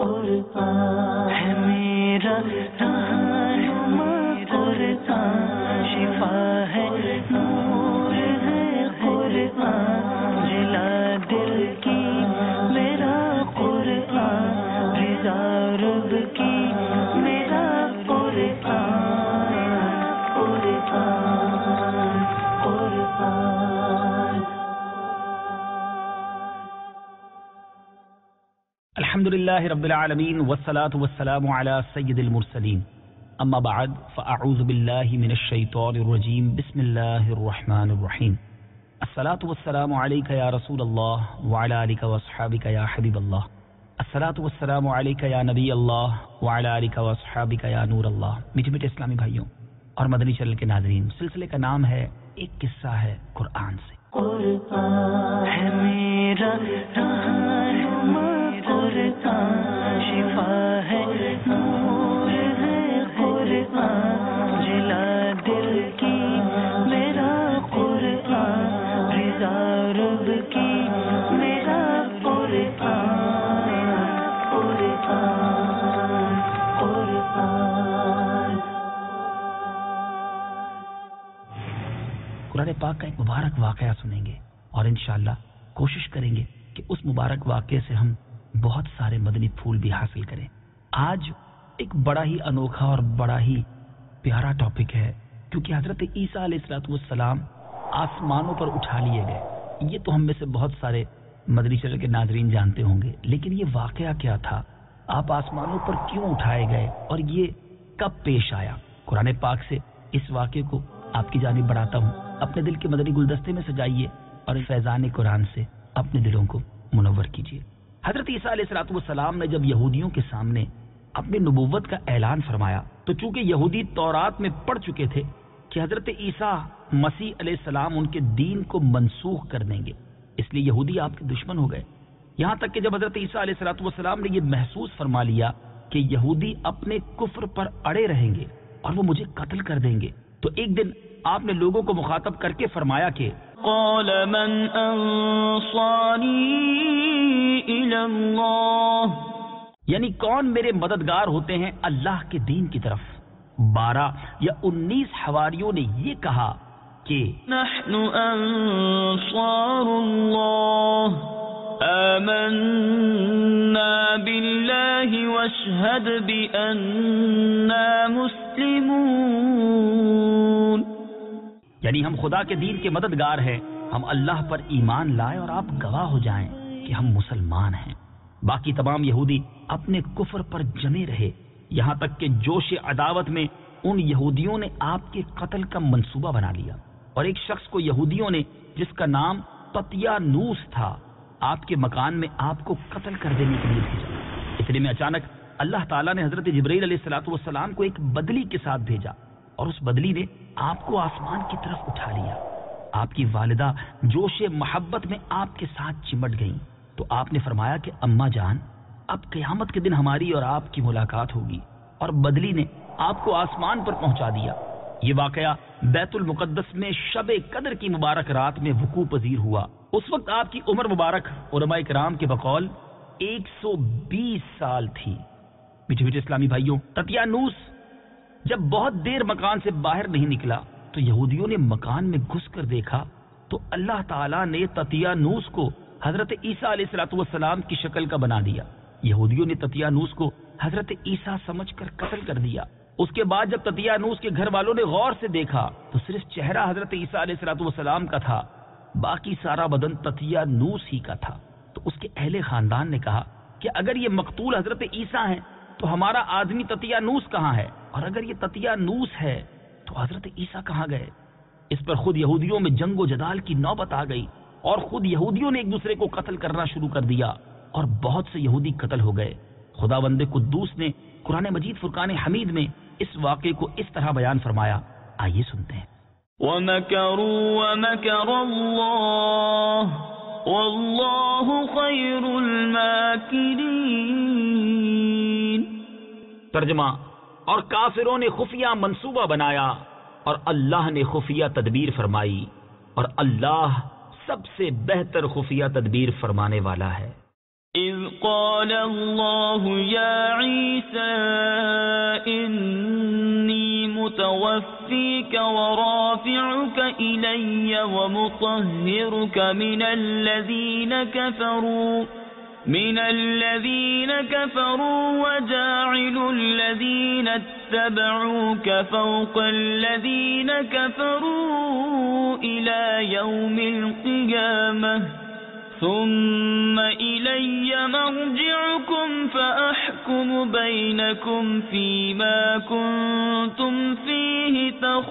قرآن ہے میرا رہنما، قرآن شفا ہے، نور ہے قرآن، جلا دل کی میرا قرآن، رضا رب کی میرا قرآن، قرآن قرآن۔ الحمدللہ رب العالمین والصلاة والسلام علی سید المرسلین، اما بعد فاعوذ باللہ من الشیطان الرجیم، بسم اللہ الرحمن الرحیم۔ الصلاة والسلام علیک یا رسول اللہ وعلی آلک واصحابک یا حبیب اللہ، الصلاة والسلام علیک یا نبی اللہ وعلی آلک واصحابک یا نور اللہ۔ میٹھے میٹھے اسلامی بھائیوں اور مدنی چینل کے ناظرین، سلسلے کا نام ہے ایک قصہ ہے قرآن سے۔ قرآن ہے میرا رہنما، قرآن شفا ہے، نور ہے قرآن، جلا دل کی میرا قرآن، رضا رب کی میرا قرآن، قرآن قرآن۔ قرآن پاک کا ایک مبارک واقعہ سنیں گے اور انشاءاللہ کوشش کریں گے کہ اس مبارک واقعے سے ہم بہت سارے مدنی پھول بھی حاصل کریں۔ آج ایک بڑا ہی انوکھا اور بڑا ہی پیارا ٹاپک ہے، کیونکہ حضرت عیسیٰ علیہ السلام آسمانوں پر اٹھا لیے گئے۔ یہ تو ہم میں سے بہت سارے مدنی چینل کے ناظرین جانتے ہوں گے، لیکن یہ واقعہ کیا تھا؟ آپ آسمانوں پر کیوں اٹھائے گئے اور یہ کب پیش آیا؟ قرآن پاک سے اس واقعے کو آپ کی جانب بڑھاتا ہوں، اپنے دل کے مدنی گلدستے میں سجائیے اور فیضان قرآن سے اپنے دلوں کو منور کیجیے۔ حضرت عیسیٰ علیہ السلام نے جب یہودیوں کے سامنے اپنی نبوت کا اعلان فرمایا تو چونکہ یہودی تورات میں پڑھ چکے تھے کہ حضرت عیسیٰ مسیح علیہ السلام ان کے دین کو منسوخ کر دیں گے، اس لیے یہودی آپ کے دشمن ہو گئے۔ یہاں تک کہ جب حضرت عیسیٰ علیہ السلام نے یہ محسوس فرما لیا کہ یہودی اپنے کفر پر اڑے رہیں گے اور وہ مجھے قتل کر دیں گے، تو ایک دن آپ نے لوگوں کو مخاطب کر کے فرمایا کہ قال من انصاری الی اللہ، یعنی کون میرے مددگار ہوتے ہیں اللہ کے دین کی طرف۔ 12 یا 19 حواریوں نے یہ کہا کہ نحن انصار اللہ آمنا باللہ واشہد بأننا مسلمون، یعنی ہم خدا کے دین کے مددگار ہیں، ہم اللہ پر ایمان لائے اور آپ گواہ ہو جائیں کہ ہم مسلمان ہیں۔ باقی تمام یہودی اپنے کفر پر جمے رہے، یہاں تک کہ جوش عداوت میں ان یہودیوں نے آپ کے قتل کا منصوبہ بنا لیا، اور ایک شخص کو یہودیوں نے جس کا نام ططیانوس تھا آپ کے مکان میں آپ کو قتل کر دینے کے لیے بھیجا۔ اتنے میں اچانک اللہ تعالیٰ نے حضرت جبرائیل علیہ السلام کو ایک بدلی کے ساتھ بھیجا، اور اس بدلی نے آپ کو آسمان کی طرف اٹھا لیا۔ آپ کی والدہ جوش محبت میں آپ کے ساتھ چمٹ گئیں تو آپ نے فرمایا کہ اماں جان، اب قیامت کے دن ہماری اور آپ کی ملاقات ہوگی، اور بدلی نے آپ کو آسمان پر پہنچا دیا۔ یہ واقعہ بیت المقدس میں شب قدر کی مبارک رات میں وقوع پذیر ہوا۔ اس وقت آپ کی عمر مبارک علماء کرام کے بقول 120 سال تھی۔ میٹھے میٹھے اسلامی بھائیوں، ططیانوس جب بہت دیر مکان سے باہر نہیں نکلا تو یہودیوں نے مکان میں گھس کر دیکھا تو اللہ تعالیٰ نے ططیانوس کو حضرت عیسیٰ علیہ السلام کی شکل کا بنا دیا۔ یہودیوں نے ططیانوس کو حضرت عیسیٰ سمجھ کر قتل کر دیا۔ اس کے بعد جب ططیانوس کے گھر والوں نے غور سے دیکھا تو صرف چہرہ حضرت عیسیٰ علیہ السلام کا تھا، باقی سارا بدن ططیانوس ہی کا تھا۔ تو اس کے اہل خاندان نے کہا کہ اگر یہ مقتول حضرت عیسیٰ ہیں تو ہمارا آدمی ططیانوس کہاں ہے، اور اگر یہ ططیانوس ہے تو حضرت عیسیٰ کہاں گئے؟ اس پر خود یہودیوں میں جنگ و جدال کی نوبت آ گئی، اور خود یہودیوں نے ایک دوسرے کو قتل کرنا شروع کر دیا، اور بہت سے یہودی قتل ہو گئے۔ خداوند قدوس نے قرآن مجید فرقان حمید میں اس واقعے کو اس طرح بیان فرمایا، آئیے سنتے ہیں۔ وَمَكَرُوا وَمَكَرَ اللَّهُ وَاللَّهُ خَيْرُ الْمَاكِرِينَ۔ ترجمہ، اور کافروں نے خفیہ منصوبہ بنایا اور اللہ نے خفیہ تدبیر فرمائی، اور اللہ سب سے بہتر خفیہ تدبیر فرمانے والا ہے۔ إذ قال الله يا عيسى إني متوفيك ورافعك إلي ومطهرك من الذين كفروا وجاعل الذين اتبعوك فوق الذين كفروا إلى يوم القيامة ثم إلي مرجعكم فأحكم بينكم فيما كنتم فيه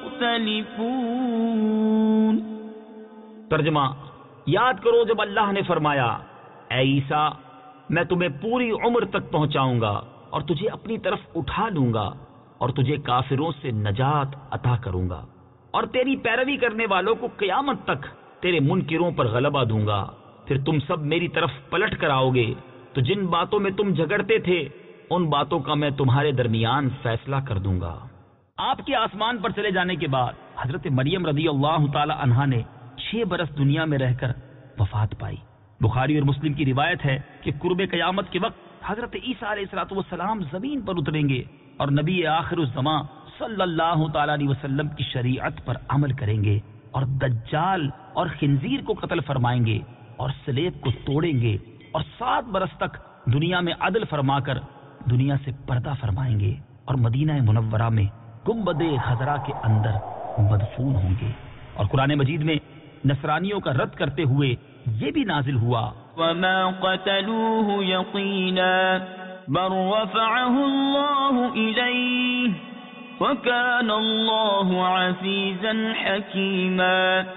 تختلفون. ترجمہ: یاد کرو جب اللہ نے فرمایا اے عیسیٰ میں تمہیں پوری عمر تک پہنچاؤں گا اور تجھے اپنی طرف اٹھا لوں گا اور تجھے کافروں سے نجات عطا کروں گا اور تیری پیروی کرنے والوں کو قیامت تک تیرے منکروں پر غلبہ دوں گا. پھر تم سب میری طرف پلٹ کر آؤ گے تو جن باتوں میں تم جھگڑتے تھے ان باتوں کا میں تمہارے درمیان فیصلہ کر دوں گا. آپ کے آسمان پر چلے جانے کے بعد حضرت مریم رضی اللہ تعالی عنہا نے 6 برس دنیا میں رہ کر وفات پائی. بخاری اور مسلم کی روایت ہے کہ قرب قیامت کے وقت حضرت عیسیٰ علیہ السلام زمین پر اتریں گے اور نبی آخر الزمان صلی اللہ تعالی علیہ وسلم کی شریعت پر عمل کریں گے اور دجال اور خنزیر کو قتل فرمائیں گے اور سلیب کو توڑیں گے اور 7 برس تک دنیا میں عدل فرما کر دنیا سے پردہ فرمائیں گے اور مدینہ منورہ میں گنبد خضرا کے اندر مدفون ہوں گے. اور قرآن مجید میں نصرانیوں کا رد کرتے ہوئے یہ بھی نازل ہوا وما قتلوه يقينا بل رفعه الله إليه وكان الله عزيزا حكيما.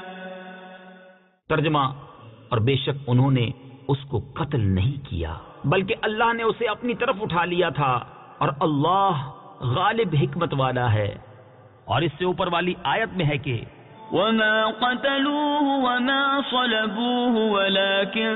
ترجمہ: اور بے شک انہوں نے اس کو قتل نہیں کیا بلکہ اللہ نے اسے اپنی طرف اٹھا لیا تھا اور اللہ غالب حکمت والا ہے. اور اس سے اوپر والی آیت میں ہے کہ وما قتلوه وما صلبوه ولكن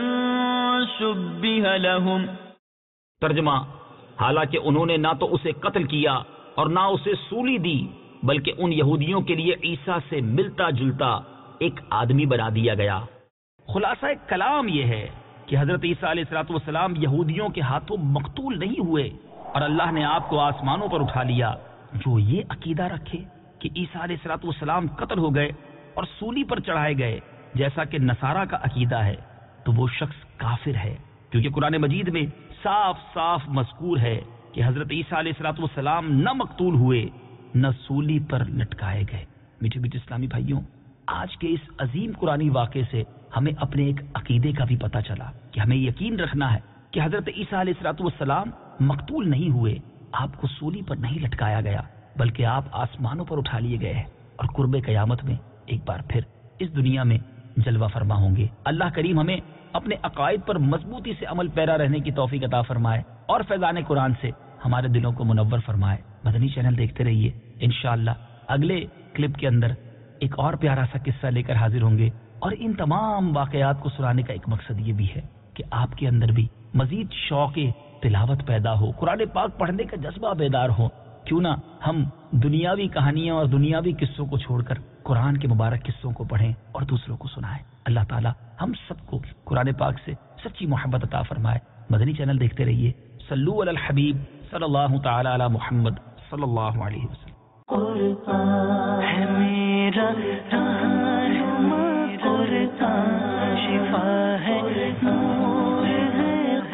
شبه لهم. ترجمہ: حالانکہ انہوں نے نہ تو اسے قتل کیا اور نہ اسے سولی دی بلکہ ان یہودیوں کے لیے عیسیٰ سے ملتا جلتا ایک آدمی بنا دیا گیا. خلاصہ کلام یہ ہے کہ حضرت عیسیٰ علیہ السلام یہودیوں کے ہاتھوں مقتول نہیں ہوئے اور اللہ نے آپ کو آسمانوں پر اٹھا لیا. جو یہ عقیدہ رکھے کہ عیسیٰ علیہ السلام قتل ہو گئے اور سولی پر چڑھائے گئے جیسا کہ نصارہ کا عقیدہ ہے تو وہ شخص کافر ہے، کیونکہ قرآن مجید میں صاف صاف مذکور ہے کہ حضرت عیسیٰ علیہ السلام نہ مقتول ہوئے نہ سولی پر لٹکائے گئے. میٹھے میٹھے اسلامی بھائیوں، آج کے اس عظیم قرآنی واقعے سے ہمیں اپنے ایک عقیدے کا بھی پتہ چلا کہ ہمیں یقین رکھنا ہے کہ حضرت عیسیٰ علیہ السلام مقتول نہیں ہوئے، آپ کو سولی پر نہیں لٹکایا گیا بلکہ آپ آسمانوں پر اٹھا لیے گئے ہیں اور قرب قیامت میں ایک بار پھر اس دنیا میں جلوہ فرما ہوں گے. اللہ کریم ہمیں اپنے عقائد پر مضبوطی سے عمل پیرا رہنے کی توفیق عطا فرمائے اور فیضان قرآن سے ہمارے دلوں کو منور فرمائے. مدنی چینل دیکھتے رہیے. انشاءاللہ اگلے کلپ کے اندر ایک اور پیارا سا قصہ لے کر حاضر ہوں گے اور ان تمام واقعات کو سنانے کا ایک مقصد یہ بھی ہے کہ آپ کے اندر بھی مزید شوق تلاوت پیدا ہو، قرآن پاک پڑھنے کا جذبہ بیدار ہو. کیوں نہ ہم دنیاوی کہانیاں اور دنیاوی قصوں کو چھوڑ کر قرآن کے مبارک قصوں کو پڑھیں اور دوسروں کو سنائیں. اللہ تعالی ہم سب کو قرآن پاک سے سچی محبت عطا فرمائے. مدنی چینل دیکھتے رہیے. صلو علی الحبیب صلی اللہ تعالی علی محمد صلی اللہ علیہ وسلم. قرآن ہے میرا رہنما، قرآن شفا ہے، نور ہے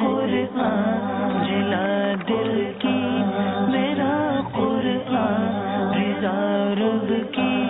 قرآن، جلا دل کی میرا قرآن، رضا رب کی